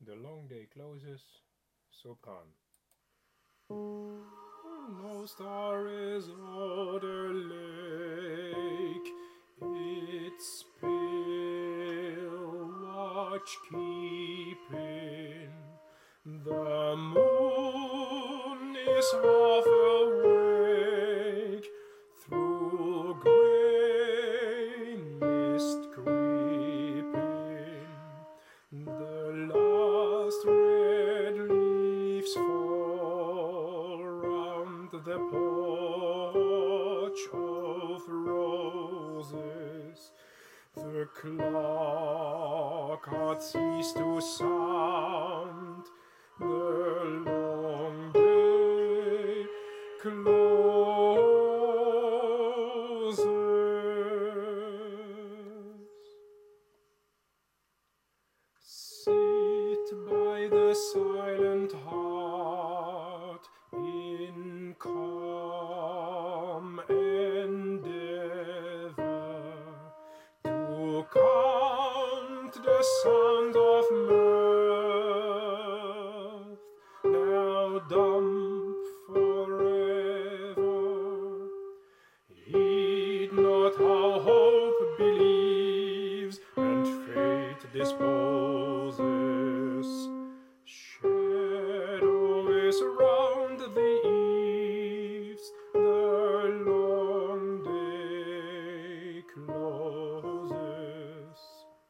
The long day closes, sopran. No star is o'er the lake, its pale watch keeping. The moon is half awake, through grey mist creeping. The last red leaves fall round the porch of roses. The clock had ceased to sound. The long day closes. Sit by the silent heart in calm endeavor to count the sound of mirth, now dumb forever. Heed not how hope believes and fate disposes. Shadow is round the eaves, the long day closes.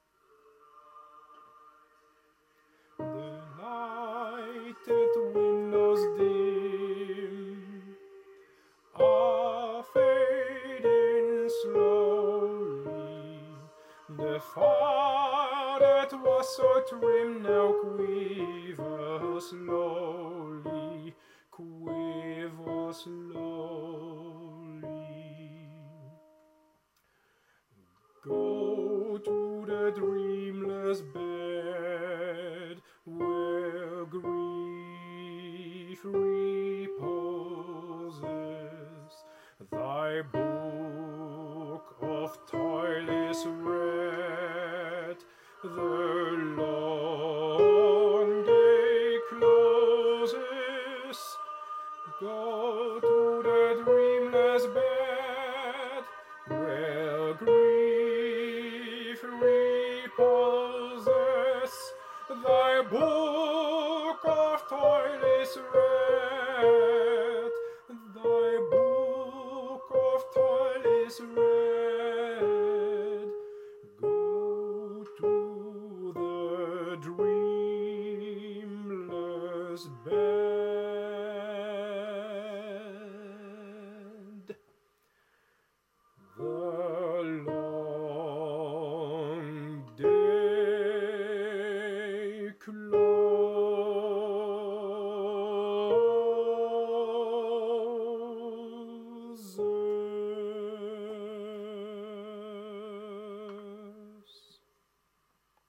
The lighted windows dim are fading slowly. The fire that was so trim now quivers slowly, quivers slowly. Go to the dreamless bed where grief reposes. Thy book of toil is read, the long day closes. Go to the dreamless bed where grief reposes. Thy book of toil is read, thy book of toil is read. Go to the dream